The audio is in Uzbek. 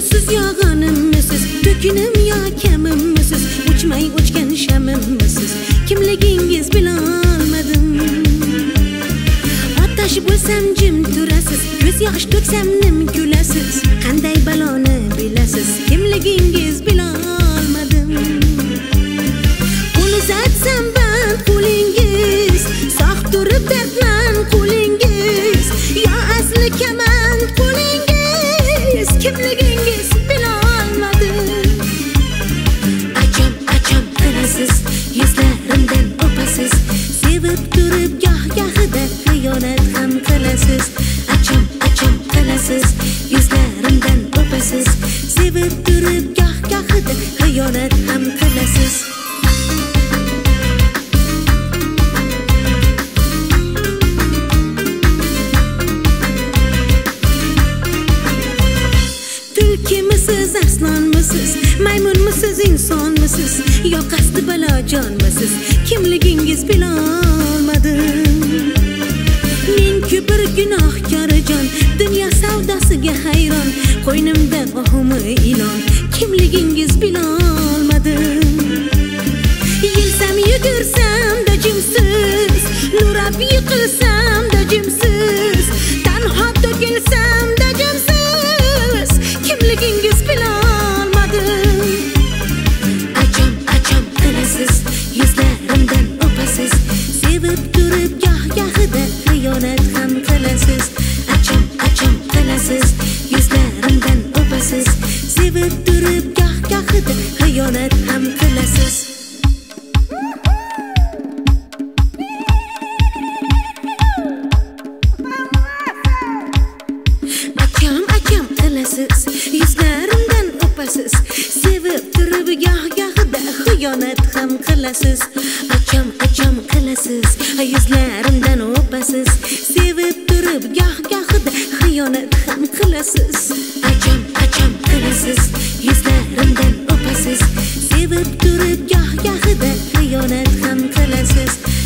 Siz yog'inimisiz, to'kinim yo kamimisiz, o'chmay o'chgan shamimisiz, kimligingiz bilolmadim. Otash bo'lsam jim turasiz, ko'z yosh to'ksam nim kulasiz, qanday baloni bilasiz, kimligingiz bilolmadim. Qo'l uzatsam band qo'lingiz, sog' turib dardman qo'lingiz, yo asli kamand qo'lingiz, kimligingiz bilolmadim. Acham qilasiz, yuzlarimdan o'pasiz, sevib turib goh-gohida xiyonat ham qilasiz. Acham qilasiz, yuzlarimdan o'pasiz, sevib turib goh-gohida xiyonat ham qilasiz. Tulkimisiz, arslonmisiz, maymunmisiz, insonmisiz, yo qasdi balojonmisiz, kimligingiz bilolmadim. Men ko'pir gunohkorijon, dunyo savdosiga hayron, qo'ynimda ohimi ilon, kimligingiz bilolmadim. Yilsam yugursam dojimsiz, nurab yiqilsam dojimsiz, tanho to'kilsam dojimsiz, kimligingiz bilolmadim. Acham qilasiz, yuzlarimdan o'pasiz, sevib turib goh-gohida xiyonat ham qilasiz. Acham qilasiz, yuzlarimdan o'pasiz, sevib turib goh-gohida xiyonat ham qilasiz. Acham qilasiz, yuzlarimdan o'pasiz, sevib turib goh-gohida xiyonat ham qilasiz. Acham qilasiz, yuzlarimdan o'pasiz, sevib turib goh-gohida xiyonat ham qilasiz. Acham qilasiz, yuzlarimdan o'pasiz, sevib turib goh-gohida xiyonat ham qilasiz.